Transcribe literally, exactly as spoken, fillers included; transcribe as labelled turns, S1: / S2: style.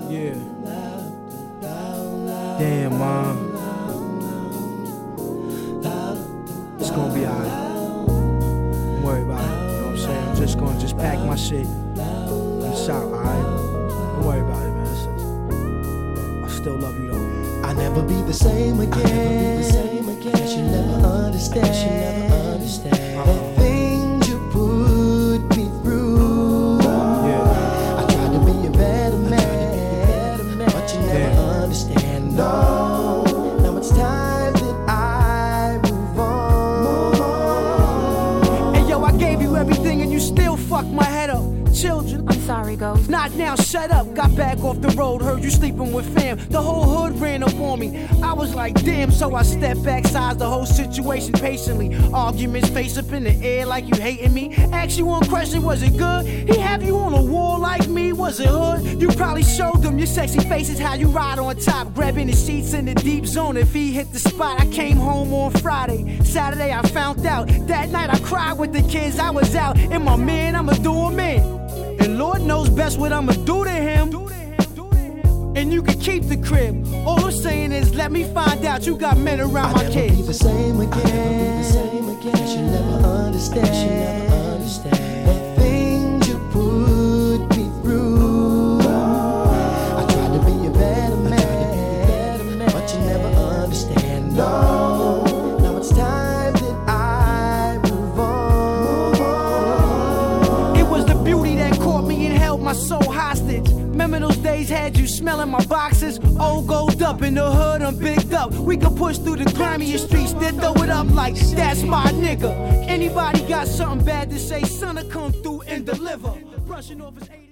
S1: Yeah. Damn, Mom. It's gonna be alright. Don't worry about it. You know what I'm saying? I'm just gonna just pack my shit and shout, alright? Don't worry about it, man. I still love you though.
S2: I'll never be the same again. Never be the same again. She'll never understand. She'll never understand uh-huh. the things you put me through.
S1: Yeah.
S2: I tried to be a better man, better man. But you never yeah. understand. No, now it's time that I move on.
S1: Hey yo, I gave you everything and you still fucked my head up. Children,
S3: I'm sorry, Ghost.
S1: Not now, shut up. Got back off the road, heard you sleeping with fam. The whole hood ran up on me. I was like, damn, so I stepped back, sized the whole situation patiently. Arguments face up in the air like you hating me. Ask you one question, was it good? He have you on a wall like me, was it hood? You probably showed them your sexy faces, how you ride on top, grabbing the sheets in the deep zone. If he hit the spot, I came home on Friday. Saturday, I found out. That night, I cried with the kids. I was out. And my man, I'ma do him in. And Lord knows best what I'ma do to him. And you can keep the crib. All I'm saying is let me find out you got men around
S2: I'll
S1: my
S2: never
S1: kids.
S2: Be the same again. I'll never be the same again. She'll never understand. She'll never understand the things you put me through. I tried to be a better man, better man. But you never understand. No, now it's time that I move on.
S1: It was the beauty that caught me and held my soul hostage. Remember those days had you smelling my boxes? Old gold up in the hood, I'm bigged up. We could push through the grimiest streets, then throw it up like that's my nigga. Anybody got something bad to say, son, I come through and deliver. Brushing off his